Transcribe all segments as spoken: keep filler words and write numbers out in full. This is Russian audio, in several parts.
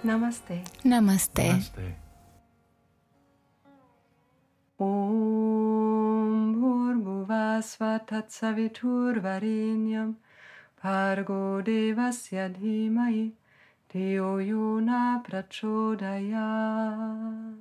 Namaste. Namaste. Namaste. Om Bhurvuvasva Tatsavitur Varenyam Bhargo Devasya Dhimai Dhiyo Yona Prachodayat.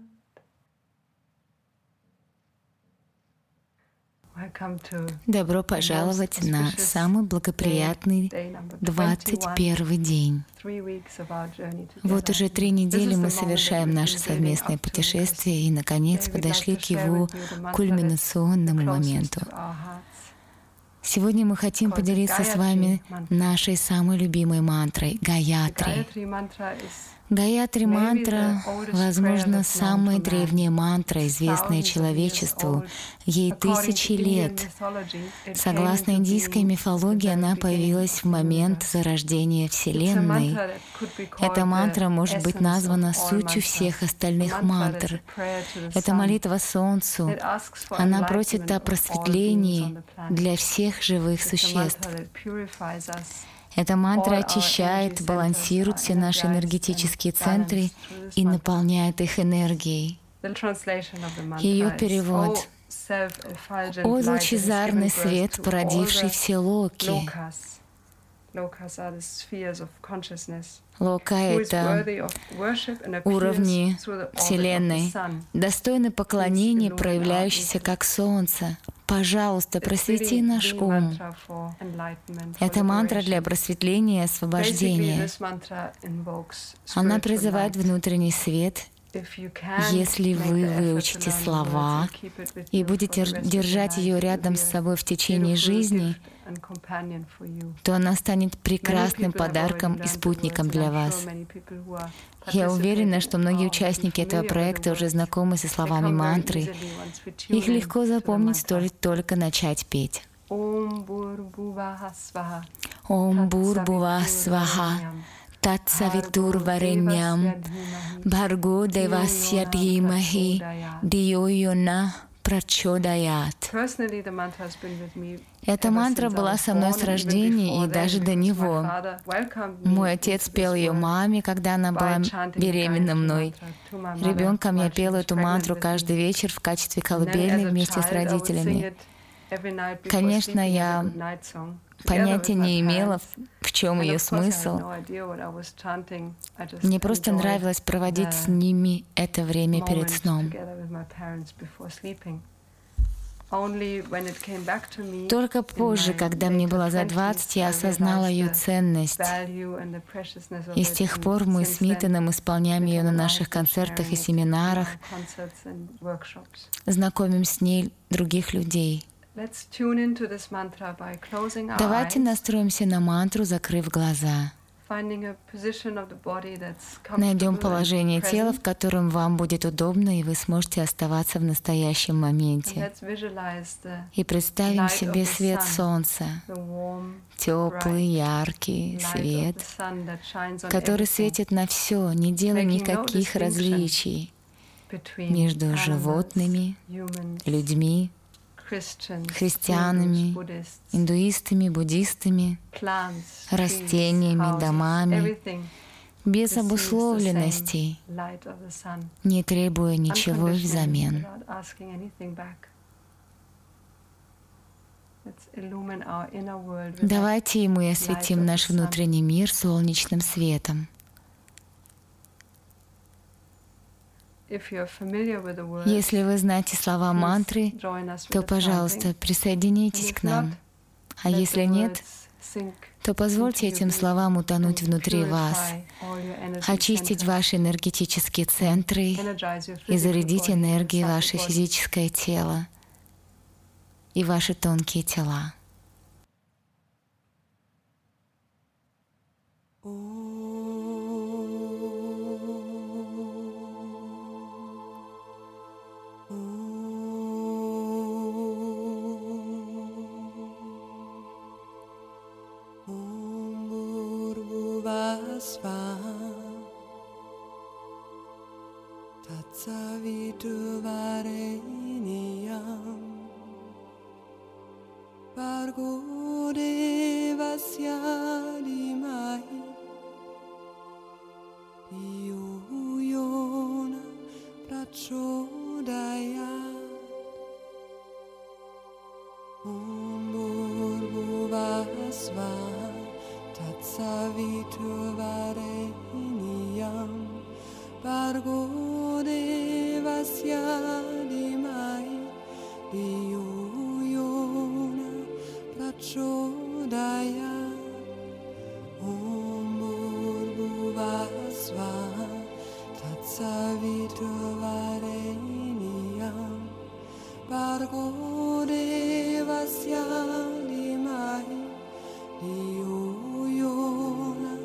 Добро пожаловать на самый благоприятный двадцать первый день. Вот уже три недели мы совершаем наше совместное путешествие и, наконец, подошли к его кульминационному моменту. Сегодня мы хотим поделиться с вами нашей самой любимой мантрой — Гаятри. Гаятри мантра, возможно, самая древняя мантра, известная человечеству. Ей тысячи лет. Согласно индийской мифологии, она появилась в момент зарождения Вселенной. Эта мантра может быть названа сутью всех остальных мантр. Это молитва Солнцу. Она просит о просветлении для всех живых существ. Эта мантра очищает, балансирует все наши энергетические центры и наполняет их энергией. Ее перевод: «О лучезарный свет, породивший все локи». Лока — это уровни Вселенной, достойны поклонения, проявляющиеся как солнце. Пожалуйста, просвети наш ум. Это мантра для просветления и освобождения. Она призывает внутренний свет. Если вы выучите слова и будете держать ее рядом с собой в течение жизни, то она станет прекрасным подарком и спутником для вас. Я уверена, что многие участники этого проекта уже знакомы со словами мантры. Их легко запомнить, стоит только начать петь. Ом Бхурбхувः Сваха Татсавитур Вареньям Бхарго Девасья Дхимахи Dhiyo Yona Prachodayat. Эта мантра была со мной с рождения и даже до него. Мой отец пел ее маме, когда она была беременна мной. Ребенком я пела эту мантру каждый вечер в качестве колыбельной вместе с родителями. Конечно, я понятия не имела, в чем ее смысл. Мне просто нравилось проводить с ними это время перед сном. Только позже, когда мне было за двадцать, я осознала ее ценность. И с тех пор мы с Митаном исполняем ее на наших концертах и семинарах, знакомим с ней других людей. Давайте настроимся на мантру, закрыв глаза. Найдем положение тела, в котором вам будет удобно, и вы сможете оставаться в настоящем моменте. И представим себе свет солнца, теплый, яркий свет, который светит на все, не делая никаких различий между животными, людьми, христианами, индуистами, буддистами, растениями, домами, без обусловленностей, не требуя ничего взамен. Давайте ему и осветим наш внутренний мир солнечным светом. Если вы знаете слова мантры, то, пожалуйста, присоединяйтесь к нам. А если нет, то позвольте этим словам утонуть внутри вас, очистить ваши энергетические центры и зарядить энергией ваше физическое тело и ваши тонкие тела. Tatsavitur Varenyam Bhargo Devasya Dhimai Dhiyo Om Bhurvasva Tatsaviturvarenyam Bhargo Devasya Dhimai Dhiyo Yona Prachodayat. Om Bhurvasva Tatsaviturvarenyam Bhargo Devasya Dhimai Dhiyo Yona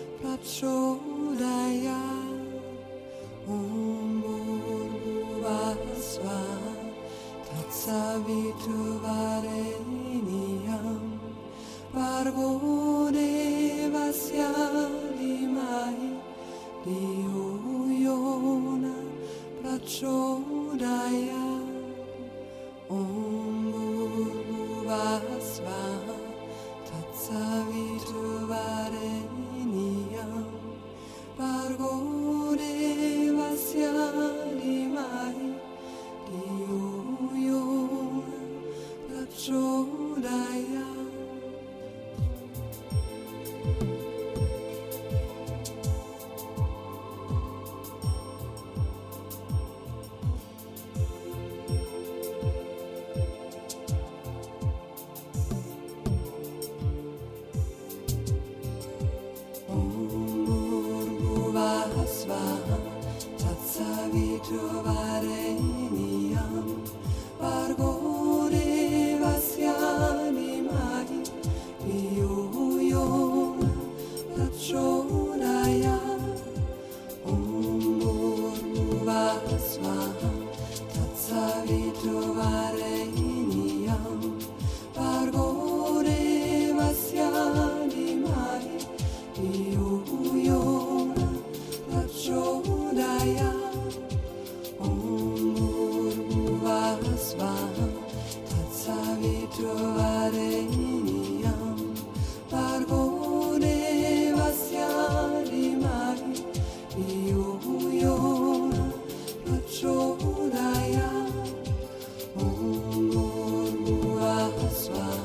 Prachodayat. Om Bhurvasva Tatsaviturvarenyam Bhargo Devasya Dhimai Dhiyo Yona Prachodayat. Om Bhurvasva Tatsaviturvarenyam Bhargo Devasya Dhimai Dhiyo Yona Prachodayat. Tatsaviturvarenyam Bhargo Devasya Dhimai Dhiyo Yona Prachodayat. Om Bhurvasva Tatsaviturvarenyam Bhargo Devasya Dhimai Dhiyo Yona Prachodayat. Om Bhurvasva Tatsaviturvarenyam Bhargo Devasya Dhimai Dhiyo Yona Prachodayat. Om Bhurvasva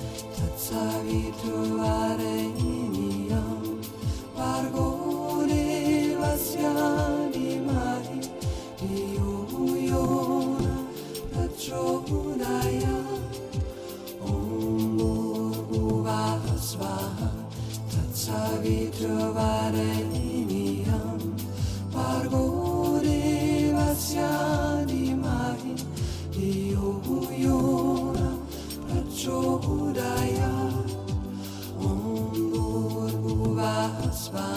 Tatsaviturvarenyam Bhargo Devasya Dhimai Dhiyo Yona Prachodayat. Om Bhurvasva Tatsaviturvarenyam Bhargo Devasya Dhimai Dhiyo Yona Prachodayat. Om Bhurvasva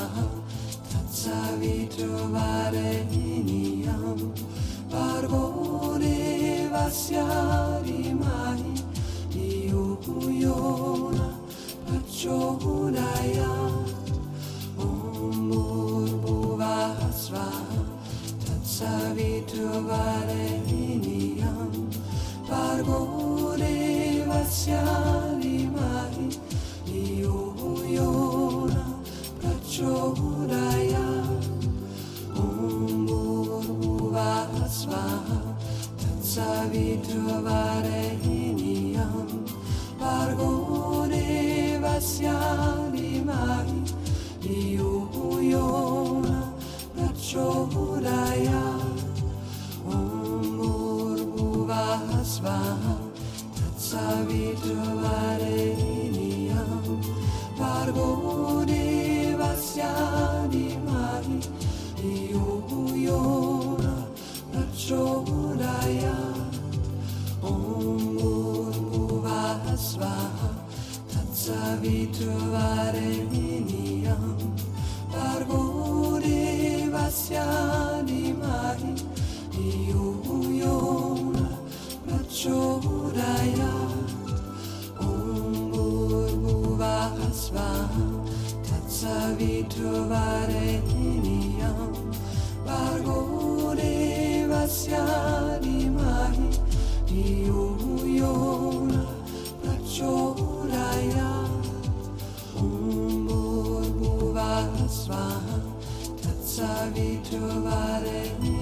Tatsaviturvarenyam Bhargo Devasya Dhimai Dhiyo Yona Prachodayat. Om Bhurvasva Tatsaviturvarenyam Bhargo Devasya Dhimai Dhiyo Yona Prachodayat. Om Bhurvasva Tatsaviturvarenyam Bhargo Devasya Dhimai Dhiyo Yona Prachodayat. Om Bhurvasva Tatsaviturvarenyam Bhargo Devasya Dhimai Dhiyo Yona Prachodayat. Om Bhurvasva Tatsaviturvarenyam Bhargo Devasya Dhimai Dhiyo Yona Prachodayat. Om Bhurvasva Tatsaviturvarenyam Bhargo Devasya Dhimai Dhiyo Yona Prachodayat. Om Bhurvasva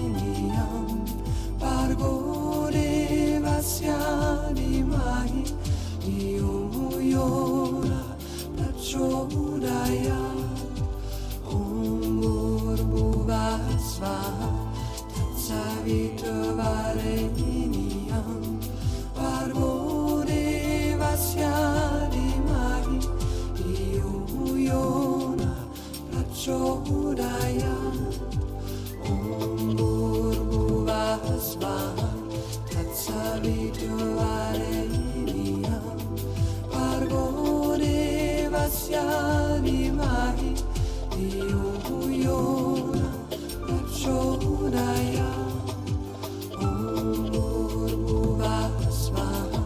Tatsaviturvarenyam Bhargo Devasya Dhimai Diuyona prachodaya Om Bhurvasvaha Tatsavitruvarenyam Bhargo Devasya Dhimahi Dhiyo Yona Prachodaya Om Bhurvasvaha Tatsavitruvarenyam Bhargo Devasya Dhimahi Dhiyo Yona Prachodaya Om Bhurvasvaha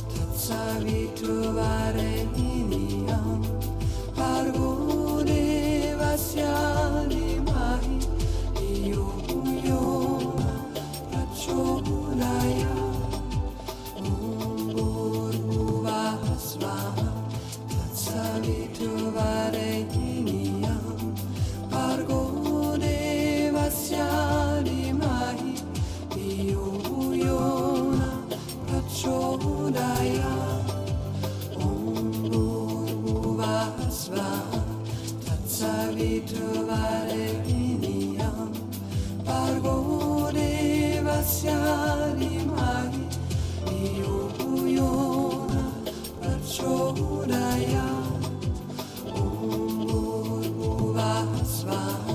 Tatsavitruvarenyam Bhargo Devasya Dhimahi Dhiyo Yona Prachodaya Om Bhurvasvaha Tatsavitruvarenyam Bhargo Devasya Dhimahi Dhiyo Yona Prachodaya Om Bhurvasvaha Tatsavitruvarenyam Bhargo Devasya Dhimahi Dhiyo Yona Prachodaya Om Bhurvasvaha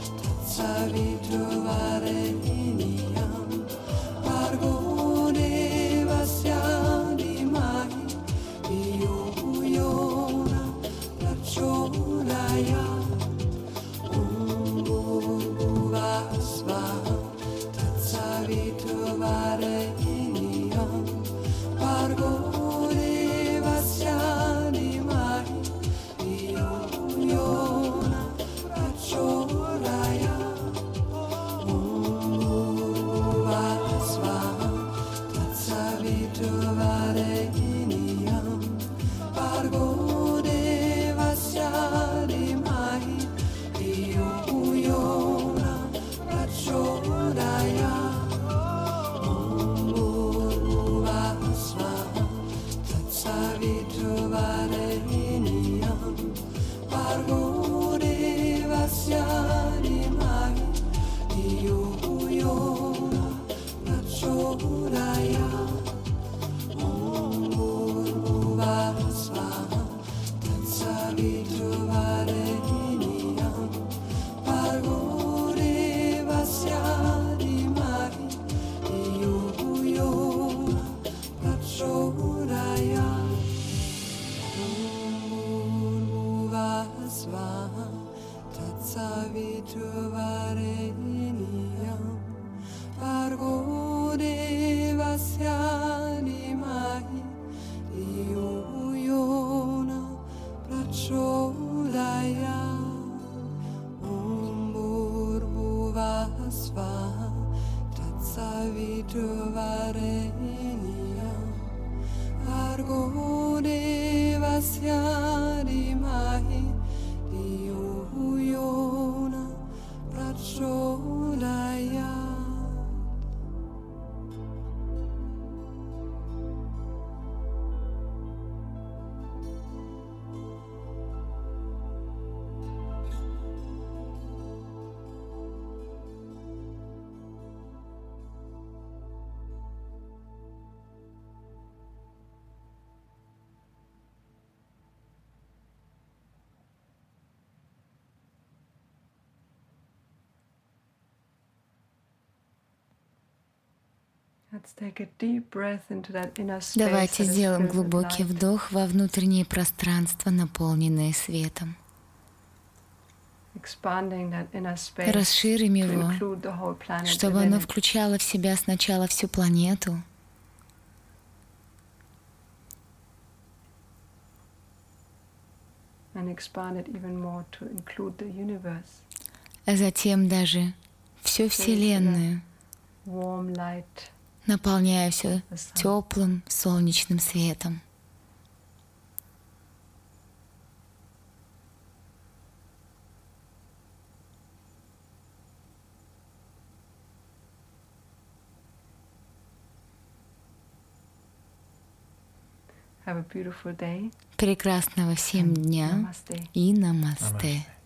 Tatsavitruvarenyam Bhargo Devasya Dhimahi Dhiyo Yona Prachodaya Om Bhurvasvaha Tatsavitruvarenyam Bhargo Devasya Dhimahi Dhiyo Yona Prachodaya Om Bhurvasvaha Tatsavitruvarenyam Bhargo Devasya Dhimahi Dhiyo Yona Prachodaya Om Bhurvasvaha Tatsavitruvarenyam Bhargo Devasya Dhimahi Dhiyo Yona Prachodaya Om Bhurvasvaha Tatsavitruvarenyam Bhargo Devasya Dhimahi Dhiyo Yona Prachodaya Bhurvasvaha Tatsavitruvarenyam Bhargo Devasya Dhimahi Dhiyo Yona Prachodaya Om Bhurvasvaha Tatsavitruvarenyam Bhargo Devasya Dhimahi Dhiyo Yona Prachodaya. Давайте сделаем глубокий вдох во внутреннее пространство, наполненное светом. Расширим его, чтобы оно включало в себя сначала всю планету, а затем даже всю Вселенную, наполняя все теплым солнечным светом. Have a beautiful day. Прекрасного всем дня Namaste. и намасте.